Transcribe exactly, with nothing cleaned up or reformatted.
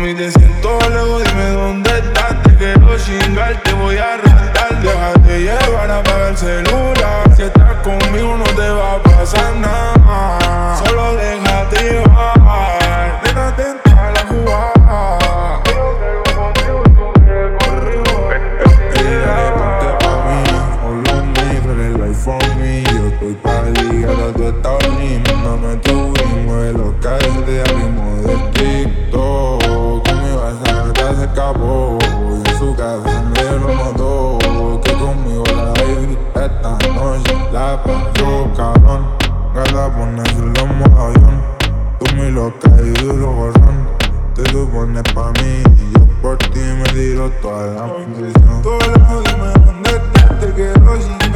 Mami, te siento lejos, dime dónde estás. Te quiero chingar, te voy a arrastrar. Déjate llevar, apaga el celular. Si estás conmigo no te va a pasar nada. Solo déjate llevar, déjate entrar a la jugada. Ella ponte pa' mí, all on me, tú eres life for me. Yo estoy pa' ligar, ahora tú estás libre. Mándame tu ring, mueve los calles de ritmo de TikTok. Conmigo esa neta se escapó, y en su casa se lo notó. Que conmigo la baby esta noche la pasó cabrón. Gata pones el lomo avión, tú mi loca y duro gorrón. Te tú pones pa' mí y yo por ti me tiro toda la posición. Todo lejos, dime dónde estás. Te quiero chingar.